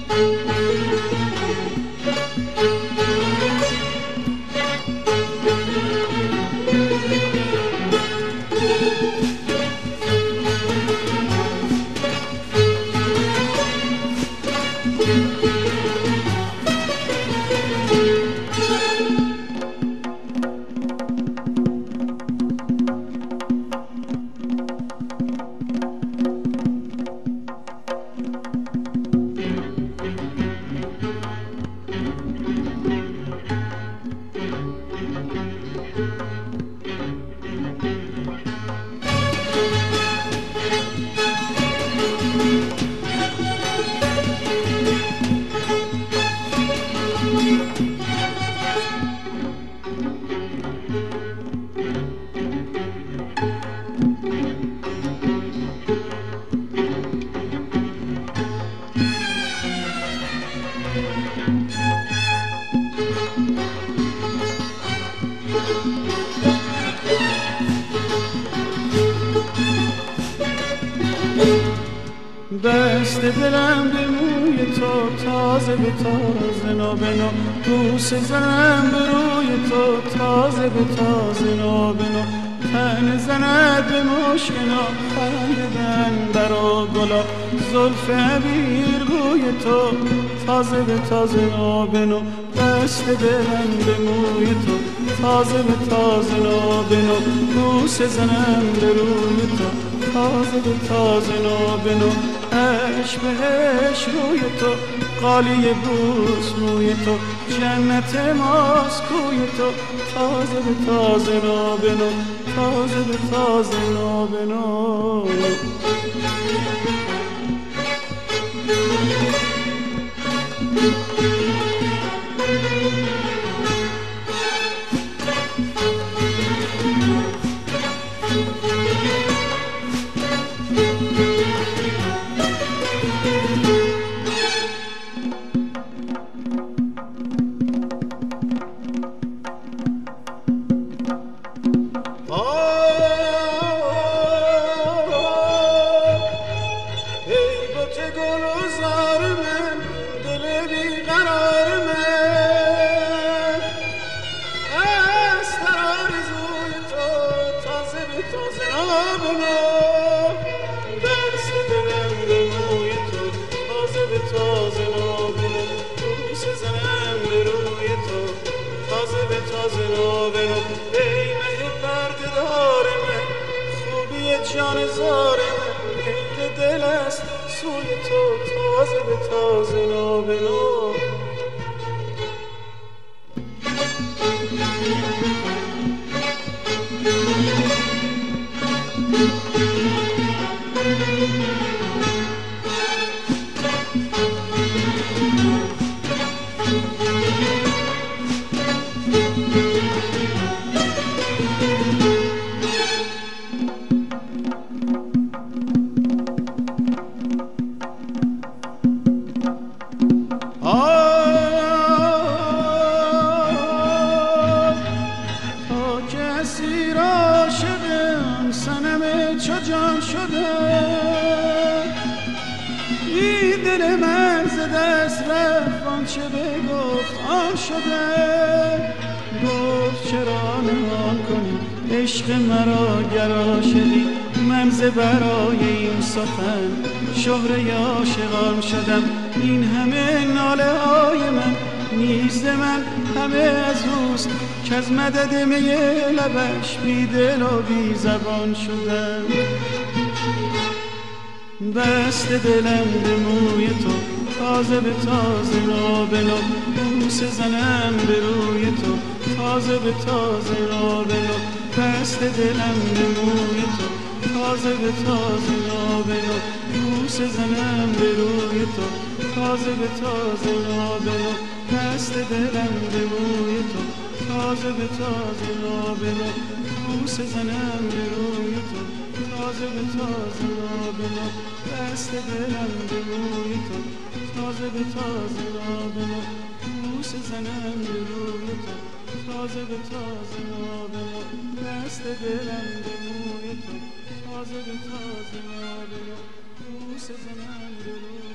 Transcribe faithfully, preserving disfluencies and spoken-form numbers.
دست دلم به موی تو تازه به تازه نابنا بوسه زنم به روی تو تازه به تازه نابنا تن زند به مشکنا خندیدن برا گلا زلف عبیر روی تو تازه به تازه نابنا دست دلم به موی تو تازه به تازه نابنا بوسه زنم به روی تو تازه به تازه نابنا عشق بهش روی تو قالی بوس موی تو جنت ماست کوی تو تازه به تازه نابنا تازه به تازه نابنا جان زار من میل دل است سوی تو تازه به تازه نابنا چو جان شده این دل من ز دست رفت آنچه بگفت آن شده گفت چرا نهان کنی عشق مرا گر شدی من ز برای این سخن شهره عاشقان شدم این همه ناله های من نیست من همه از اوست که از مدد می لبش بی دل و بی زبان شدم دست دلم به موی تو تازه به تازه نابنا بوسه زنم به روی تو تازه به تازه نابنا دست دلم به موی تو تازه به تازه نابنا بوسه زنم به روی تو تازه به تازه نابنا دست دلم به موی تو تازه به تازه نابنا بوسه زنم به روی تو تازه به تازه نابنا دست دلم به موی تو تازه به تازه نابنا بوسه زنم به روی تو تازه به تازه نابنا دست دلم به موی تو تازه به تازه نابنا بوسه زنم به روی